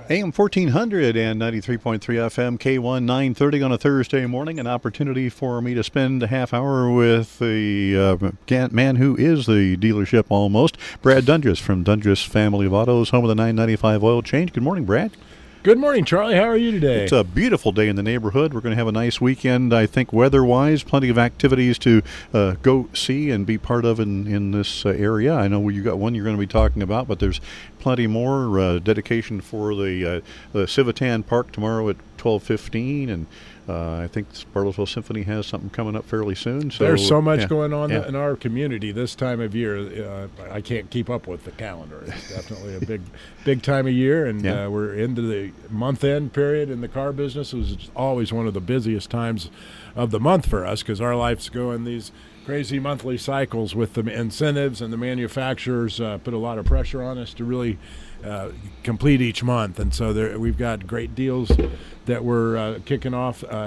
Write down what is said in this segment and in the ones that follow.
AM 1400 and 93.3 FM, K1 930 on a Thursday morning. An opportunity for me to spend a half hour with the man who is the dealership almost, Brad Dunges from Dunges Family of Autos, home of the 995 Oil Change. Good morning, Brad. Good morning, Charlie. How are you today? It's a beautiful day in the neighborhood. We're going to have a nice weekend, I think, weather-wise. Plenty of activities to go see and be part of in this area. I know you got one you're going to be talking about, but there's plenty more. Dedication for the Civitan Park tomorrow at 12:15, and I think Bartlesville Symphony has something coming up fairly soon. So there's so much going on in our community this time of year. I can't keep up with the calendar. It's definitely a big time of year, and we're into the month-end period in the car business. It was always one of the busiest times of the month for us because our lives go in these crazy monthly cycles with the incentives, and the manufacturers put a lot of pressure on us to really complete each month. And so we've got great deals that we're kicking off. I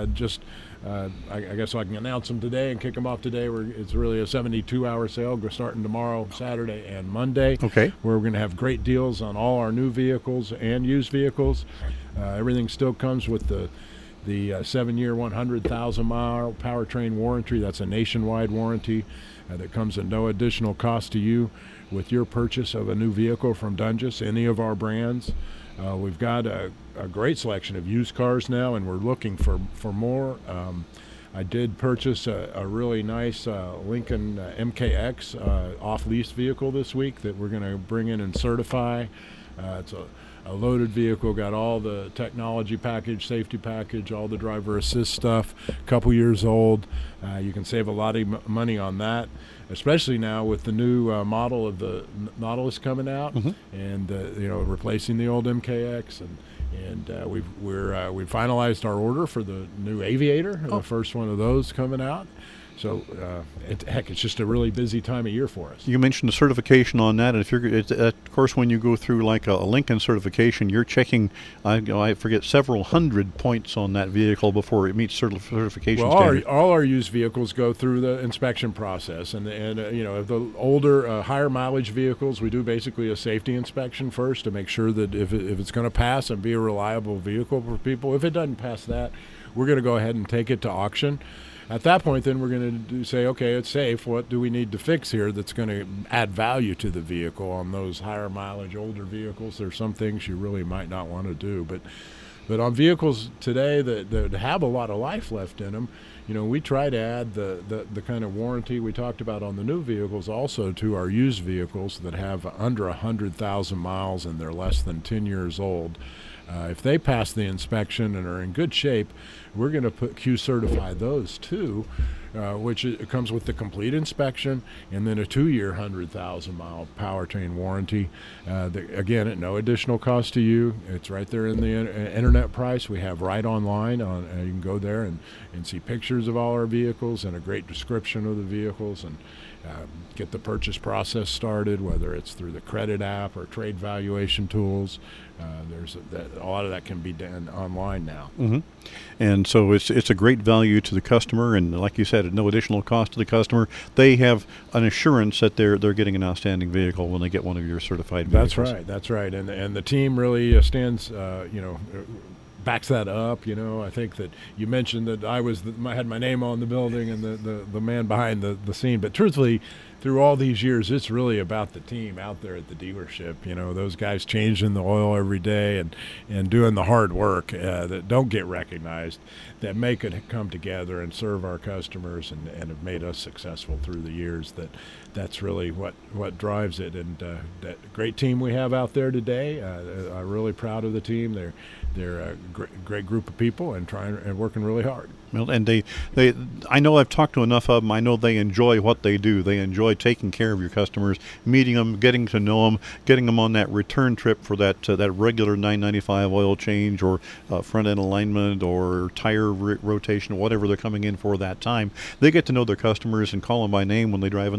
guess I can announce them today and kick them off today. It's really a 72-hour sale. We're starting tomorrow, Saturday, and Monday. Okay. Where we're going to have great deals on all our new vehicles and used vehicles. Everything still comes with the 7-year, 100,000-mile powertrain warranty. That's a nationwide warranty that comes at no additional cost to you with your purchase of a new vehicle from Dunges, any of our brands. We've got a great selection of used cars now, and we're looking for more. I did purchase a really nice Lincoln MKX off-lease vehicle this week that we're going to bring in and certify. It's a loaded vehicle, got all the technology package, safety package, all the driver assist stuff, a couple years old. You can save a lot of money on that, especially now with the new model of the Nautilus coming out, and replacing the old MKX, and we've finalized our order for the new Aviator, the first one of those coming out. So, it's just a really busy time of year for us. You mentioned the certification on that, and of course, when you go through like a Lincoln certification, you're checking, I forget, several hundred points on that vehicle before it meets certification standard. All our used vehicles go through the inspection process, and the older, higher mileage vehicles, we do basically a safety inspection first to make sure that if it's going to pass and be a reliable vehicle for people. If it doesn't pass that, we're going to go ahead and take it to auction. At that point, then we're going to say, okay, it's safe. What do we need to fix here that's going to add value to the vehicle? On those higher mileage, older vehicles, there's some things you really might not want to do. But on vehicles today that have a lot of life left in them, we try to add the kind of warranty we talked about on the new vehicles also to our used vehicles that have under 100,000 miles and they're less than 10 years old. If they pass the inspection and are in good shape, we're going to Q certify those too, which it comes with the complete inspection and then a 2-year 100,000-mile powertrain warranty. Again, at no additional cost to you. It's right there in the internet price. We have right online. You can go there and see pictures of all our vehicles and a great description of the vehicles, and get the purchase process started, whether it's through the credit app or trade valuation tools. A lot of that can be done online now. And so it's a great value to the customer, and like you said, at no additional cost to the customer. They have an assurance that they're getting an outstanding vehicle when they get one of your certified vehicles. That's right. And the team really stands, backs that up. I think that you mentioned that I had my name on the building and the man behind the scene, but truthfully, through all these years, it's really about the team out there at the dealership. Those guys changing the oil every day and doing the hard work that don't get recognized, that make it come together and serve our customers and have made us successful through the years. That's really what drives it. And that great team we have out there today, I'm really proud of the team. They're a great group of people and working really hard. Well, and I know I've talked to enough of them. I know they enjoy what they do. They enjoy taking care of your customers, meeting them, getting to know them, getting them on that return trip for that regular 995 oil change or front end alignment or tire rotation, whatever they're coming in for that time. They get to know their customers and call them by name when they drive in the service drive.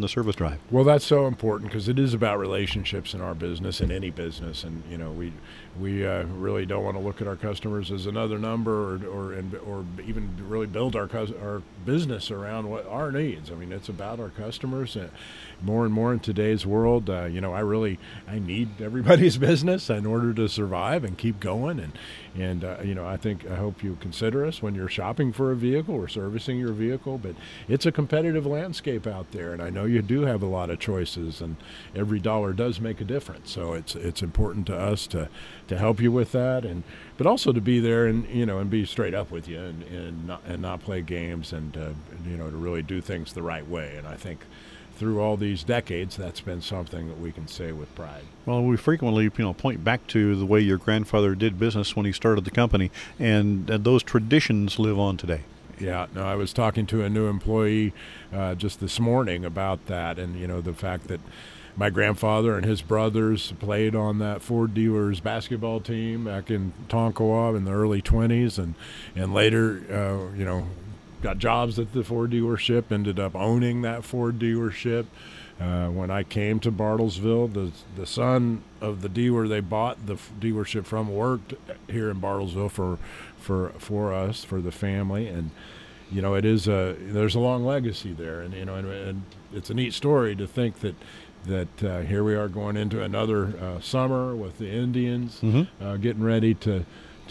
drive. Well, that's so important because it is about relationships in our business, in any business, and we really don't want to look at our customers as another number, or even really build our business around what our needs. I mean, it's about our customers. More and more in today's world, I need everybody's business in order to survive and keep going. And I hope you consider us when you're shopping for a vehicle or servicing your vehicle. But it's a competitive landscape out there, and I know you do have a lot of choices, and every dollar does make a difference. So it's important to us to help you with that, but also to be there and be straight up with you and not play games, and to really do things the right way. And I think through all these decades, that's been something that we can say with pride. Well, we frequently, point back to the way your grandfather did business when he started the company, and those traditions live on today. Yeah, no, I was talking to a new employee just this morning about that, and the fact that my grandfather and his brothers played on that Ford Dealers basketball team back in Tonkawa in the early 20s, and later, got jobs at the Ford dealership, ended up owning that Ford dealership. When I came to Bartlesville, the son of the dealer they bought the dealership from worked here in Bartlesville for us, for the family. And it is there's a long legacy there, and it's a neat story to think that here we are going into another summer with the Indians, getting ready to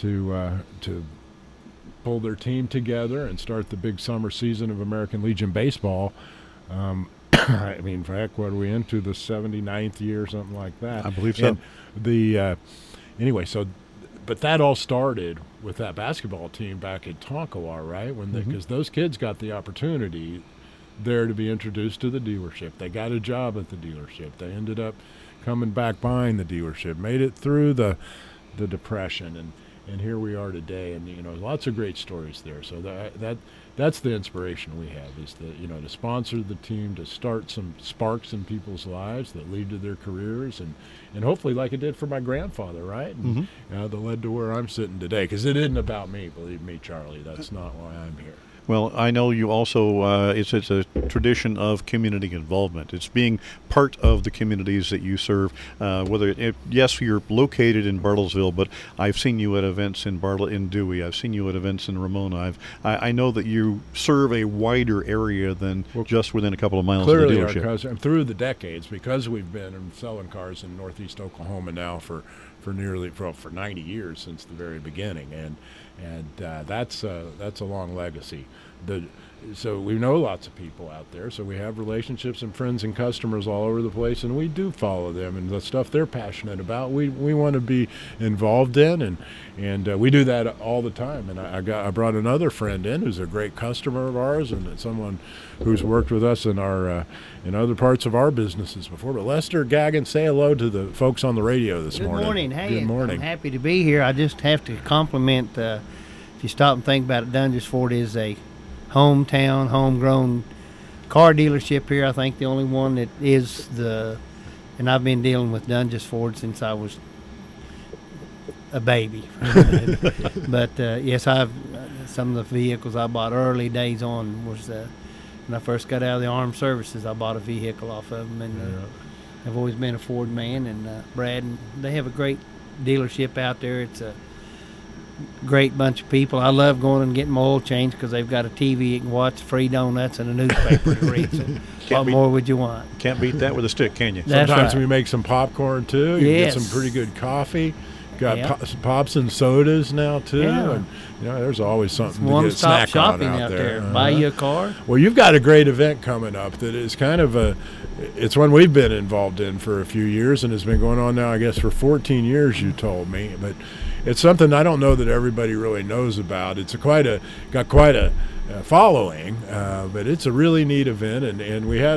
pull their team together and start the big summer season of American Legion baseball. I mean, heck, what are we into, the 79th year, something like that? I believe so. And but that all started with that basketball team back at Tonkawa, right? Because those kids got the opportunity there to be introduced to the dealership. They got a job at the dealership. They ended up coming back buying the dealership, made it through the Depression, and here we are today, and lots of great stories there. So that's the inspiration we have, is to sponsor the team, to start some sparks in people's lives that lead to their careers, and hopefully like it did for my grandfather, right? And that led to where I'm sitting today, because it isn't about me, believe me, Charlie. That's not why I'm here. Well, I know you also, it's a tradition of community involvement. It's being part of the communities that you serve, yes, you're located in Bartlesville, but I've seen you at events in Dewey. I've seen you at events in Ramona. I know that you serve a wider area than just within a couple of miles of the dealership. Through the decades, because we've been selling cars in Northeast Oklahoma now for 90 years, since the very beginning, and that's a long legacy. So we know lots of people out there, so we have relationships and friends and customers all over the place, and we do follow them and the stuff they're passionate about. We want to be involved in, and we do that all the time. And I brought another friend in who's a great customer of ours, and someone who's worked with us in our in other parts of our businesses before. But Lester Gagan, say hello to the folks on the radio this morning. Good morning. Hey, good morning. I'm happy to be here. I just have to compliment. If you stop and think about it, Dunges Ford is a hometown, homegrown car dealership here. I think the only one that is and I've been dealing with Dunges Ford since I was a baby. But yes, some of the vehicles I bought early days on was when I first got out of the armed services. I bought a vehicle off of them, and I've always been a Ford man. And Brad, and they have a great dealership out there. It's a great bunch of people. I love going and getting my oil changed because they've got a TV you can watch, free donuts, and a newspaper to read. So what more would you want? Can't beat that with a stick, can you? Sometimes we make some popcorn too. You get some pretty good coffee. Got pops and sodas now too, and there's always something to get snack shopping on out there. Buy you a car. Well, you've got a great event coming up that is kind of it's one we've been involved in for a few years, and has been going on now, I guess, for 14 years. You told me, but it's something I don't know that everybody really knows about. It's got quite a following, but it's a really neat event, and we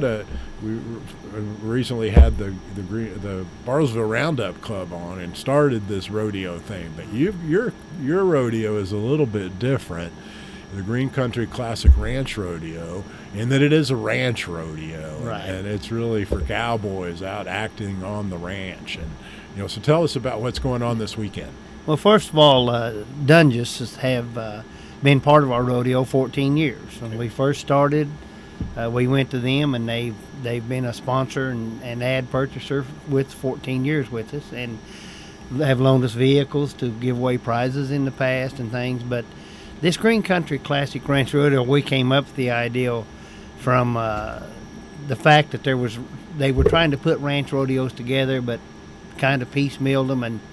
recently had the Bartlesville Roundup Club on and started this rodeo thing. But your rodeo is a little bit different, the Green Country Classic Ranch Rodeo, in that it is a ranch rodeo, right? And it's really for cowboys out acting on the ranch. And so tell us about what's going on this weekend. Well, first of all, Dunges have been part of our rodeo 14 years. When we first started, we went to them, and they've been a sponsor and ad purchaser with 14 years with us, and have loaned us vehicles to give away prizes in the past and things. But this Green Country Classic Ranch Rodeo, we came up with the idea from the fact that they were trying to put ranch rodeos together, but kind of piecemealed them, and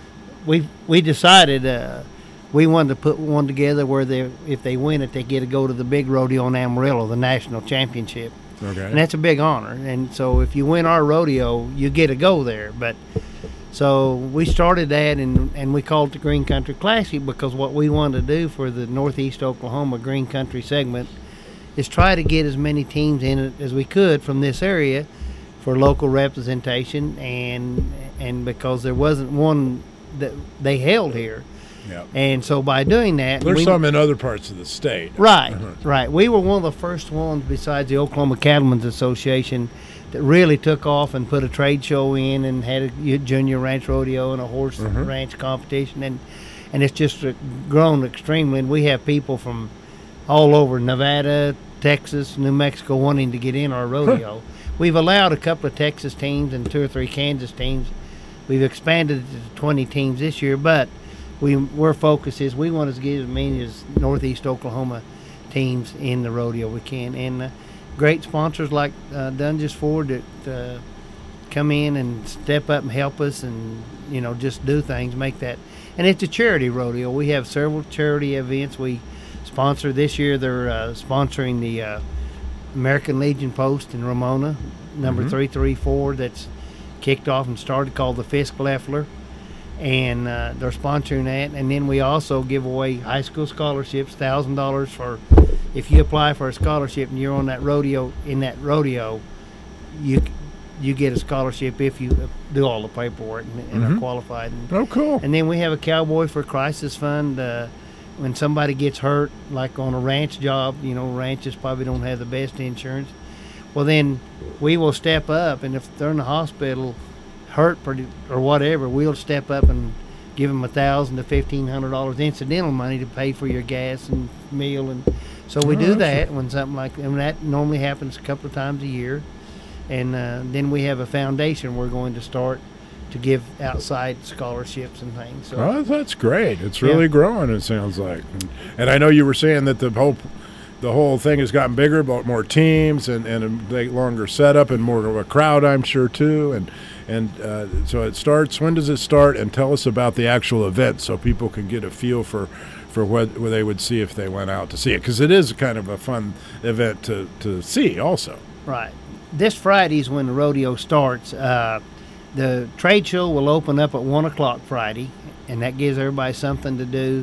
we decided we wanted to put one together where if they win it, they get to go to the big rodeo in Amarillo, the national championship. Okay. And that's a big honor. And so if you win our rodeo, you get to go there. But so we started that, and we called it the Green Country Classic because what we wanted to do for the Northeast Oklahoma Green Country segment is try to get as many teams in it as we could from this area for local representation, and because there wasn't one that they held here. Yep. And so by doing that, there's some in other parts of the state. Right, right. We were one of the first ones besides the Oklahoma Cattlemen's Association that really took off and put a trade show in and had a junior ranch rodeo and a horse ranch competition, and it's just grown extremely. And we have people from all over Nevada, Texas, New Mexico wanting to get in our rodeo. We've allowed a couple of Texas teams and 2 or 3 Kansas teams. We've expanded it to 20 teams this year, but our focus is we want to get as many as Northeast Oklahoma teams in the rodeo we can, and great sponsors like Dungeness Ford that come in and step up and help us, and just do things, make that. And it's a charity rodeo. We have several charity events we sponsor. This year they're sponsoring the American Legion Post in Ramona, number 334, that's kicked off and started, called the Fisk Leffler, and they're sponsoring that. And then we also give away high school scholarships, $1,000 for if you apply for a scholarship and you're on that rodeo. In that rodeo, you get a scholarship if you do all the paperwork and are qualified. Oh, cool! And then we have a Cowboy for Crisis Fund. When somebody gets hurt, like on a ranch job, ranches probably don't have the best insurance. Well, then we will step up, and if they're in the hospital, hurt or whatever, we'll step up and give them $1,000 to $1,500 incidental money to pay for your gas and meal, and so we do that when something like that. And that normally happens a couple of times a year. And then we have a foundation we're going to start to give outside scholarships and things. So, that's great. It's really growing, it sounds like. And I know you were saying that the whole thing has gotten bigger, about more teams and a longer setup and more of a crowd, I'm sure, too. And so it starts. When does it start? And tell us about the actual event so people can get a feel for what they would see if they went out to see it, because it is kind of a fun event to see also. Right. This Friday is when the rodeo starts. The trade show will open up at 1 o'clock Friday, and that gives everybody something to do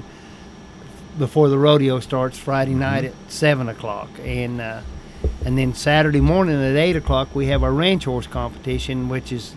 before the rodeo starts Friday night at 7 o'clock. And then Saturday morning at 8 o'clock we have our ranch horse competition, which is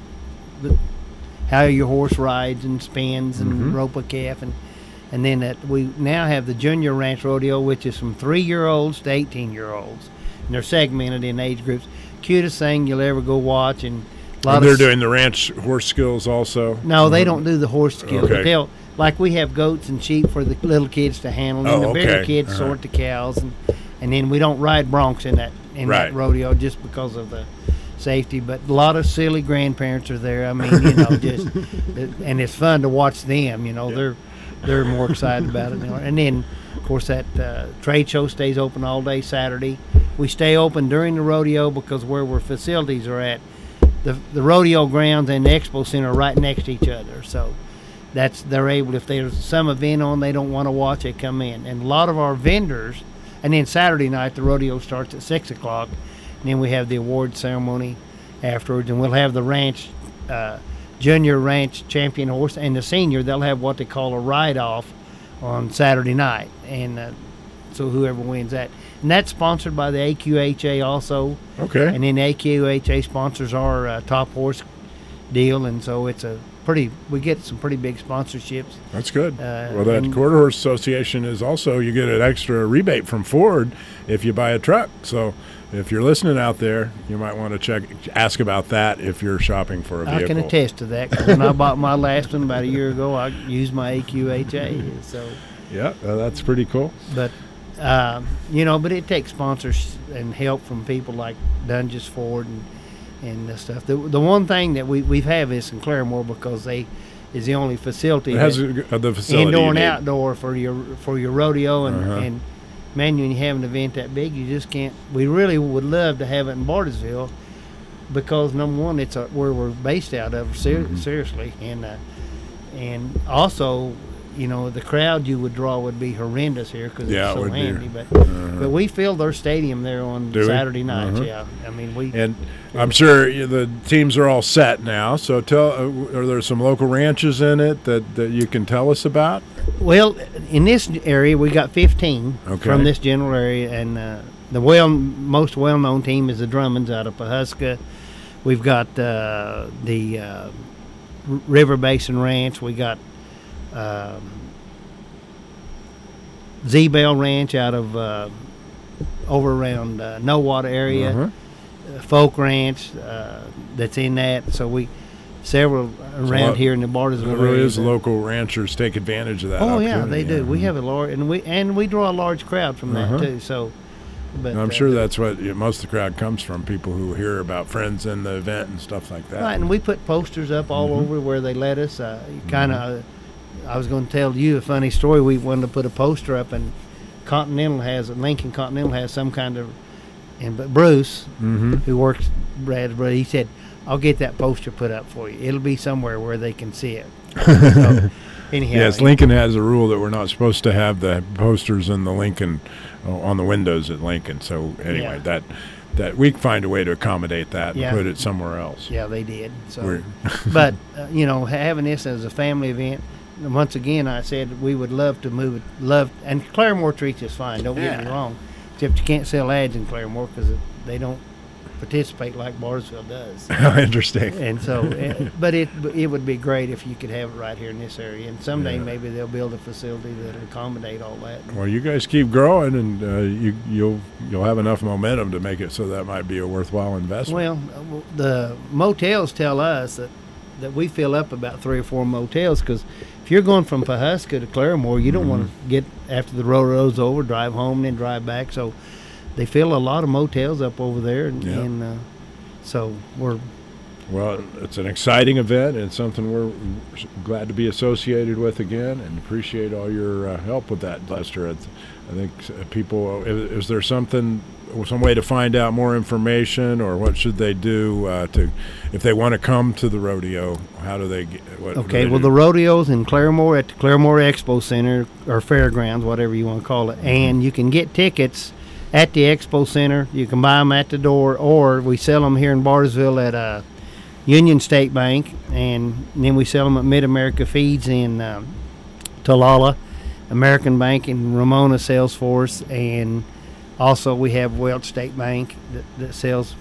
how your horse rides and spins and rope a calf. And then we now have the junior ranch rodeo, which is from 3-year-olds to 18-year-olds. And they're segmented in age groups. Cutest thing you'll ever go watch. And they're doing the ranch horse skills also? No, they don't do the horse skills. Okay. But like we have goats and sheep for the little kids to handle, and the bigger kids sort the cows, and then we don't ride broncs in that rodeo just because of the safety. But a lot of silly grandparents are there. I mean, and it's fun to watch them. They're more excited about it. And then, of course, that trade show stays open all day Saturday. We stay open during the rodeo because where our facilities are at, the rodeo grounds and the expo center are right next to each other. So they're able, if there's some event on they don't want to watch, they come in. And a lot of our vendors, and then Saturday night the rodeo starts at 6 o'clock, and then we have the award ceremony afterwards, and we'll have the ranch junior ranch champion horse and the senior. They'll have what they call a ride-off on Saturday night, and so whoever wins that. And that's sponsored by the AQHA also. Okay. And then AQHA sponsors our top horse deal, and so it's we get some pretty big sponsorships. That's good. Well, that Quarter Horse Association is also, you get an extra rebate from Ford if you buy a truck. So if you're listening out there, you might want to ask about that if you're shopping for a vehicle. I can attest to that. 'Cause when I bought my last one about a year ago, I used my AQHA. So yeah, that's pretty cool. But But it takes sponsors and help from people like Dungeness Ford and stuff. The one thing that we have is in Claremore, because they is the only facility it has the facility indoor and outdoor for your rodeo, and Uh-huh. and man, when you have an event that big, you just can't. We really would love to have it in Bartlesville, because number one, it's where we're based out of, seriously, and also, the crowd you would draw would be horrendous here because Yeah, it's it so would be. handy. But we filled their stadium there on Do we? Saturday nights. Uh-huh. Yeah, I mean we. And I'm sure the teams are all set now. So are there some local ranches in it that you can tell us about? Well, in this area, we got 15 Okay. from this general area, and the most well-known team is the Drummonds out of Pawhuska. We've got the River Basin Ranch. We got Z-Bell Ranch out of over around No-Water area. Uh-huh. Folk Ranch that's in that. So we several around here in the Bartlesville There really area. is local ranchers take advantage of that. Oh yeah, opportunity. they do. We have a large, and we draw a large crowd from that Uh-huh. too. So, but I'm sure that's what most of the crowd comes from, people who hear about friends in the event and stuff like that. right. And we put posters up all over where they let us. Kind of. I was going to tell you a funny story. We wanted to put a poster up, and Lincoln Continental has some kind of, but Bruce, who works Brad's brother, he said, "I'll get that poster put up for you. It'll be somewhere where they can see it." So, anyhow, Yes, Lincoln has a rule that we're not supposed to have the posters in the Lincoln on the windows at Lincoln. So anyway, that we can find a way to accommodate that and Yeah. put it somewhere else. Yeah, they did. So, We're- but having this as a family event, once again, I said we would love to move it. And Claremore treats us fine. Don't get me Yeah. wrong. Except you can't sell ads in Claremore because they don't participate like Bartlesville does. Interesting. And so, but it would be great if you could have it right here in this area. And someday Yeah. maybe they'll build a facility that'll accommodate all that. Well, you guys keep growing, and you'll have enough momentum to make it so that might be a worthwhile investment. Well, the motels tell us that we fill up about 3 or 4 motels, because if you're going from Pawhuska to Claremore, you don't want to get after the rodeo's over, drive home, and then drive back. So they fill a lot of motels up over there, and so we're. Well, it's an exciting event, and something we're glad to be associated with again, and appreciate all your help with that, Lester. I think people, is there some way to find out more information, or what should they do if they want to come to the rodeo? How do they get? The rodeo's in Claremore at the Claremore Expo Center, or Fairgrounds, whatever you want to call it, and you can get tickets at the Expo Center. You can buy them at the door, or we sell them here in Bartlesville at Union State Bank, and then we sell them at Mid-America Feeds in Talala. American Bank in Ramona sells for us, and also we have Welch State Bank that sells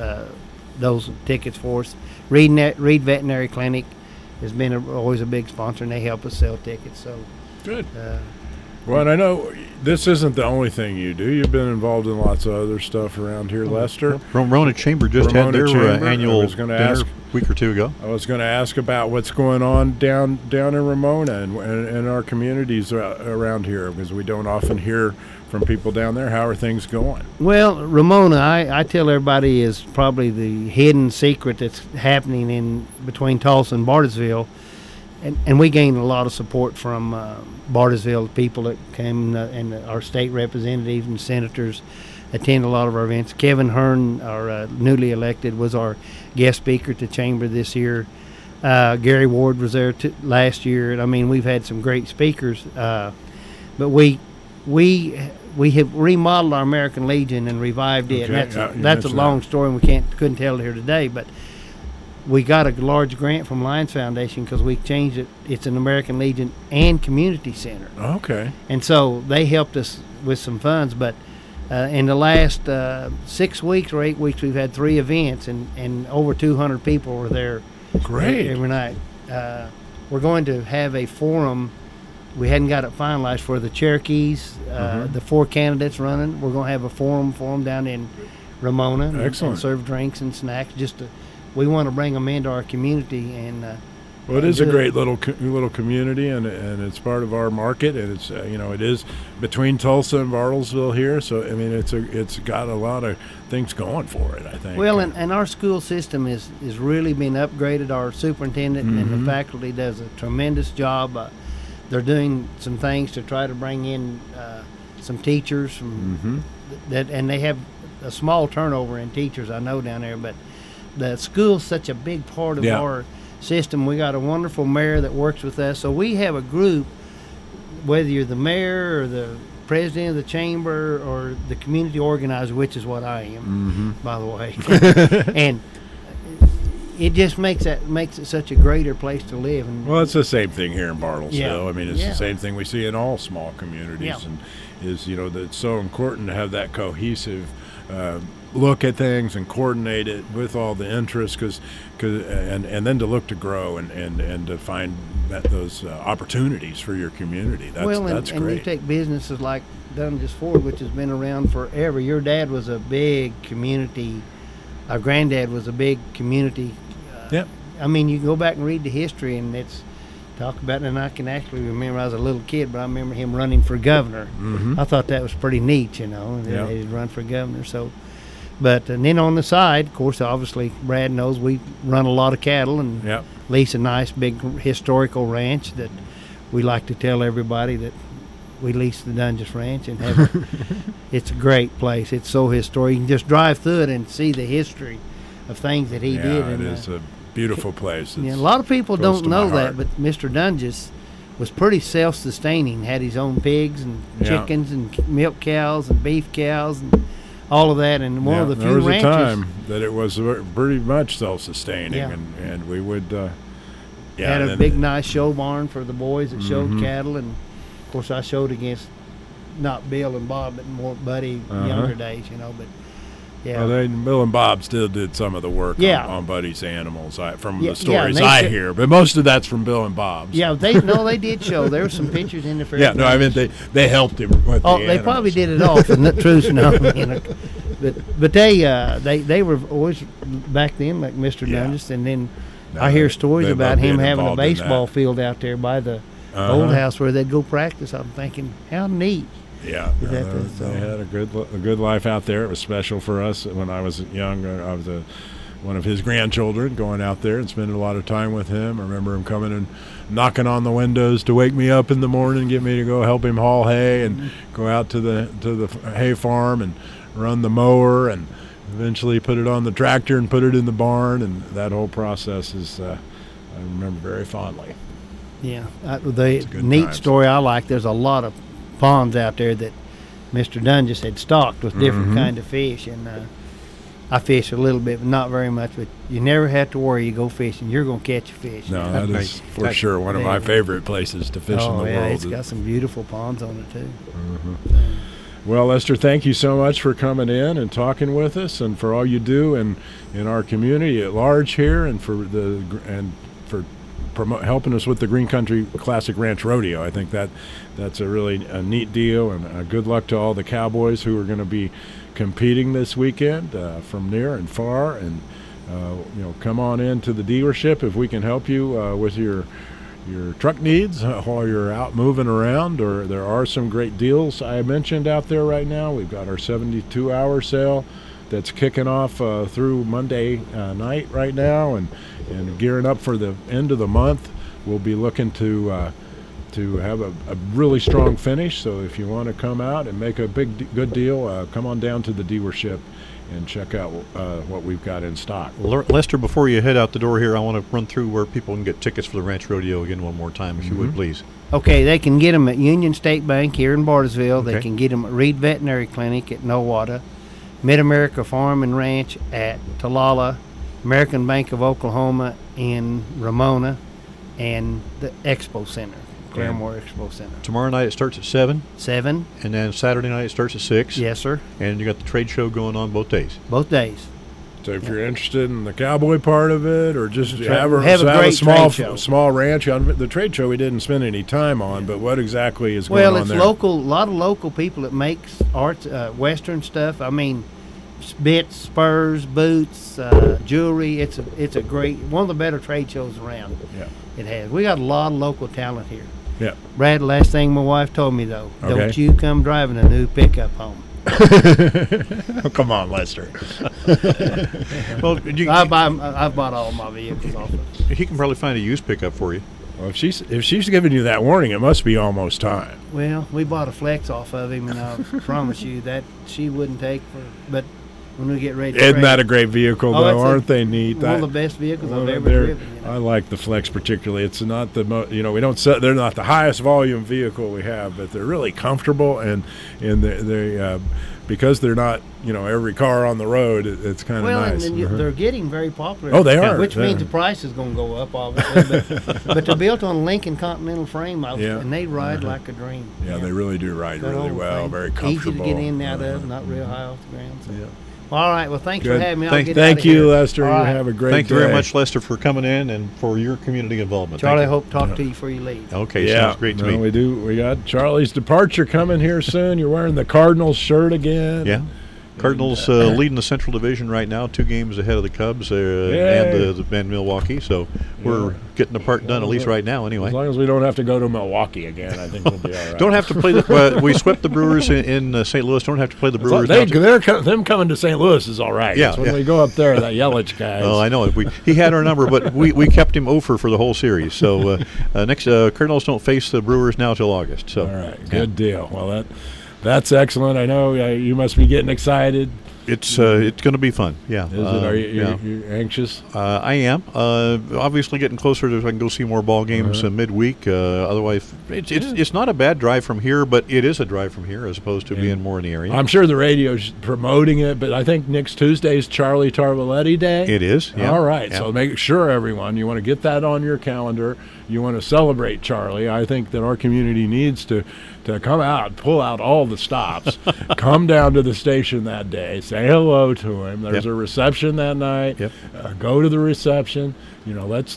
those tickets for us. Reed Veterinary Clinic has been always a big sponsor, and they help us sell tickets. So Good. Well, and I know this isn't the only thing you do. You've been involved in lots of other stuff around here, Lester. Ramona Chamber just had their Chamber. annual I was gonna dinner ask- a week or two ago. I was going to ask about what's going on down in Ramona and our communities around here, because we don't often hear from people down there. How are things going? Well, Ramona, I tell everybody, is probably the hidden secret that's happening in between Tulsa and Bartlesville, and we gained a lot of support from Bartlesville people that came, and our state representatives and senators attend a lot of our events. Kevin Hearn, our newly elected, was our guest speaker at the chamber this year. Gary Ward was there last year. I mean, we've had some great speakers, but we have remodeled our American Legion and revived it. Okay, And you that's a mentioned long that. story, and we couldn't tell it here today. But we got a large grant from Lions Foundation because we changed it. It's an American Legion and community center, Okay. and so they helped us with some funds. But in the last 6 weeks or 8 weeks, we've had 3 events, and over 200 people were there. Great. Every night. We're going to have a forum. We hadn't got it finalized for the Cherokees, the 4 candidates running. We're going to have a forum for them down in Ramona. Excellent. And serve drinks and snacks. We want to bring them into our community, and Well, it is a good. great little community, and it's part of our market, and it's it is between Tulsa and Bartlesville here. So I mean, it's got a lot of things going for it, I think. Well, and our school system is really been upgraded. Our superintendent and the faculty does a tremendous job. They're doing some things to try to bring in some teachers from that, and they have a small turnover in teachers, I know, down there. But the school's such a big part of our system. We got a wonderful mayor that works with us, so we have a group, whether you're the mayor or the president of the chamber or the community organizer, which is what I am, by the way. And it just makes it such a greater place to live. And well, it's the same thing here in Bartlesville. Yeah. I mean, it's Yeah. the same thing we see in all small communities, Yeah. and is that it's so important to have that cohesive look at things and coordinate it with all the interests, and then to look to grow and to find those opportunities for your community. That's and great. you take businesses like Dungeness Ford, which has been around forever. Your dad was a big community. Our granddad was a big community. Yep. I mean, you can go back and read the history, and it's talk about it. And I can actually remember I was a little kid, but I remember him running for governor. I thought that was pretty neat, that he'd run for governor. So, and then on the side, of course, obviously, Brad knows we run a lot of cattle and lease a nice big historical ranch that we like to tell everybody that we lease the Dungeness Ranch and have it's a great place. It's so historic. You can just drive through it and see the history of things that he did. It is a beautiful place. A lot of people don't know that, heart. but Mr. Dungeness was pretty self-sustaining. Had his own pigs and chickens and milk cows and beef cows and all of that. And one of the few ranches. There was ranches, a time that it was pretty much self-sustaining, and we would. had a big, nice show barn for the boys that showed cattle, and of course I showed against not Bill and Bob, but more Buddy younger days, But well, Bill and Bob still did some of the work on Buddy's animals from the stories I hear, but most of that's from Bill and Bob's. Yeah, they did show. There were some pictures in the fair. Yeah, no, I mean they helped him with the animals. Probably did it all from the truth now. But they were always back then like Mr. Dungeness, and then I hear stories about him having a baseball field out there by the old house where they'd go practice. I'm thinking, how neat. Yeah, they had a good life out there. It was special for us when I was young. I was one of his grandchildren, going out there and spending a lot of time with him. I remember him coming and knocking on the windows to wake me up in the morning, get me to go help him haul hay and go out to the hay farm and run the mower and eventually put it on the tractor and put it in the barn. And that whole process is I remember very fondly. Yeah, the neat story I like. There's a lot of ponds out there that Mr. Dungeness had stocked with different kind of fish, and I fish a little bit, but not very much. But you never have to worry. You go fishing, you're going to catch a fish. No, that is for sure one of my favorite places to fish in the world. It's got some beautiful ponds on it too. Well, Lester, thank you so much for coming in and talking with us, and for all you do in our community at large here, and for helping us with the Green Country Classic Ranch Rodeo. I think that's a really neat deal, and good luck to all the cowboys who are going to be competing this weekend from near and far. And come on into the dealership if we can help you with your truck needs while you're out moving around. Or there are some great deals I mentioned out there right now. We've got our 72-hour sale that's kicking off through Monday night right now, and gearing up for the end of the month. We'll be looking to have a really strong finish. So if you want to come out and make a good deal, come on down to the dealership and check out what we've got in stock. Lester, before you head out the door here, I want to run through where people can get tickets for the Ranch Rodeo again one more time, if you would, please. Okay, they can get them at Union State Bank here in Bartlesville. They can get them at Reed Veterinary Clinic at Nowata, Mid-America Farm and Ranch at Talala, American Bank of Oklahoma in Ramona, and the Expo Center, Claremore Expo Center. Tomorrow night it starts at 7. 7. And then Saturday night it starts at 6. Yes, sir. And you got the trade show going on both days. Both days. So if you're interested in the cowboy part of it, or just have a small ranch, the trade show we didn't spend any time on, but what exactly is going on there? Well, it's local. A lot of local people that makes arts, Western stuff. I mean, bits, spurs, boots, jewelry. It's a great, one of the better trade shows around. Yeah. It has. We got a lot of local talent here. Yeah. Brad, last thing my wife told me though, Okay. don't you come driving a new pickup home. Oh, come on, Lester. Well, I've bought all my vehicles off of. he can probably find a used pickup for you. Well, if she's giving you that warning, it must be almost time. Well, we bought a Flex off of him, and I promise you that she wouldn't take for. But when we get ready, to Isn't trade, that a great vehicle, Oh, though? it's Aren't they neat? one of the best vehicles I've ever They're- driven. You know? I like the Flex particularly. It's not the we don't sell, they're not the highest volume vehicle we have, but they're really comfortable and they because they're not every car on the road. It's kind of Well, nice. and they're getting very popular. Oh, they are. Which They means are. the price is going to go up, obviously. But they're built on a Lincoln Continental frame, Yeah. and they ride like a dream. Yeah, they really do ride That really whole well. thing. Very comfortable. Easy to get in and out of, not real high off the ground. So. Yeah. Well, all right. Well, thanks for Good. having me. I'll get out Thank of you, here. Lester. All You right. have a great Thank day. you very much, Lester, for coming in and for your community involvement. Charlie, I Thank hope to talk to you before you leave. you. Okay, Yeah, sounds great to no, me. we do. We got Charlie's departure coming here soon. You're wearing the Cardinals shirt again. Yeah. Cardinals leading the Central Division right now, 2 games ahead of the Cubs and Milwaukee. So we're getting the part done, at least right now, anyway. As long as we don't have to go to Milwaukee again, I think we'll be all right. Don't have to play we swept the Brewers in St. Louis. Don't have to play the Brewers. Them coming to St. Louis is all right. Yeah, It's when yeah. we go up there, that Yelich guy. Oh, I know. He had our number, but we kept him over for the whole series. So next Cardinals don't face the Brewers now till August. So All right, good deal. Well, that's excellent. I know you must be getting excited. it's going to be fun. Yeah. Is it? Are you yeah. you're anxious? I am. Obviously, getting closer to I can go see more ball games midweek. Otherwise, it's not a bad drive from here, but it is a drive from here as opposed to being more in the area. I'm sure the radio's promoting it, but I think next Tuesday is Charlie Tarvaletti Day. It is. Yeah. All right, Yeah. so make sure, everyone, you want to get that on your calendar. You want to celebrate Charlie. I think that our community needs to come out, pull out all the stops, come down to the station that day, say hello to him. There's Yep. a reception that night. Yep. Go to the reception. Let's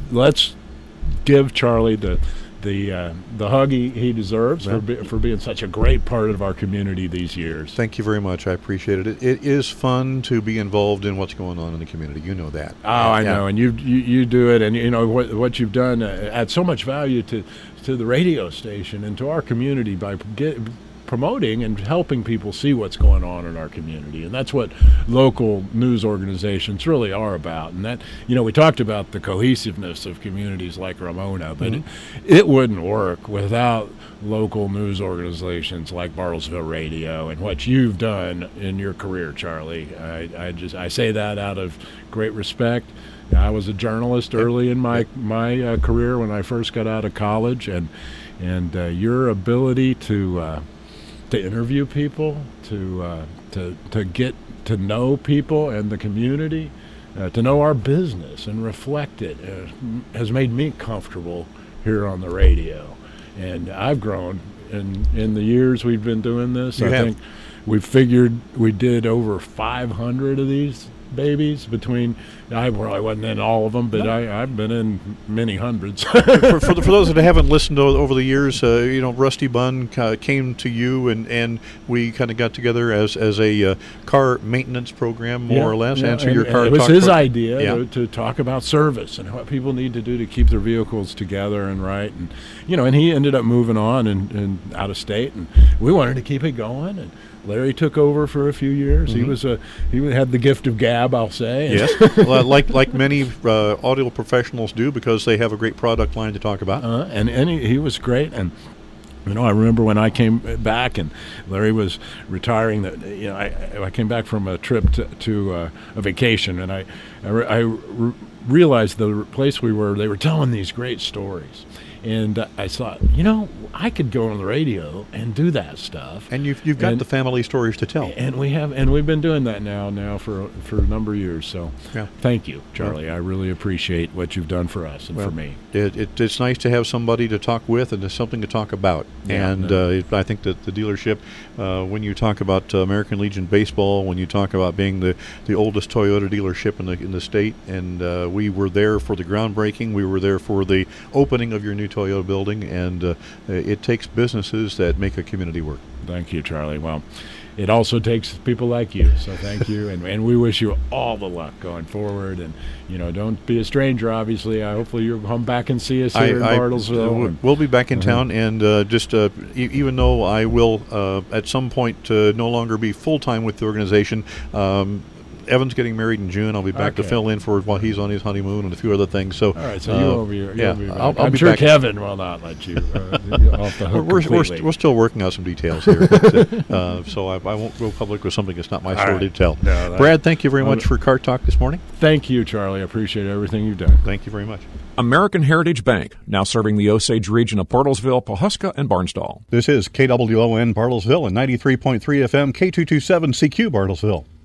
give Charlie the hug he deserves Yeah. for being such a great part of our community these years. Thank you very much. I appreciate it. It is fun to be involved in what's going on in the community. You know that. Oh, I Yeah. know, and you do it, and what you've done adds so much value to the radio station and to our community by promoting and helping people see what's going on in our community, and that's what local news organizations really are about. And that we talked about the cohesiveness of communities like Ramona, but it wouldn't work without local news organizations like Bartlesville Radio and what you've done in your career, Charlie. I say that out of great respect. I was a journalist early in my career when I first got out of college, and your ability to interview people, to get to know people and the community, to know our business and reflect it, has made me comfortable here on the radio. And I've grown in the years we've been doing this. You I have. think we figured we did over 500 of these babies between. I probably wasn't in all of them, but I've been in many hundreds. for those that haven't listened over the years, Rusty Bunn came to you and we kind of got together as a car maintenance program, more or less. Answer your car. It was talk his pro- idea Yeah. to talk about service and what people need to do to keep their vehicles together and right. And and he ended up moving on and out of state, and we wanted to keep it going. And Larry took over for a few years. He had the gift of gab, I'll say. Yes, like many audio professionals do, because they have a great product line to talk about. And he was great. And I remember when I came back and Larry was retiring. That I came back from a trip to a vacation, and I realized the place we were. They were telling these great stories. And I thought, I could go on the radio and do that stuff. And you've got the family stories to tell. And we've been doing that now for a number of years. So thank you, Charlie. I really appreciate what you've done for us and for me. It's nice to have somebody to talk with and there's something to talk about. I think that the dealership, when you talk about American Legion Baseball, when you talk about being the oldest Toyota dealership in the state, and we were there for the groundbreaking, we were there for the opening of your new Toyota building, and it takes businesses that make a community work. Thank you, Charlie. Well, it also takes people like you. So thank you, and we wish you all the luck going forward. And don't be a stranger. Obviously, hopefully you'll come back and see us here in Bartlesville. We'll be back in town, and even though I will at some point no longer be full time with the organization. Evan's getting married in June. I'll be back to fill in for while he's on his honeymoon and a few other things. So, all right. So you'll be back. I'm sure back. Kevin will not let you off the hook completely. We're still working out some details here, but, so I won't go public with something that's not my story to tell. No, Brad, thank you very much for Car Talk this morning. Thank you, Charlie. I appreciate everything you've done. Thank you very much. American Heritage Bank, now serving the Osage region of Bartlesville, Pawhuska, and Barnsdall. This is KWON Bartlesville and 93.3 FM K227 CQ Bartlesville.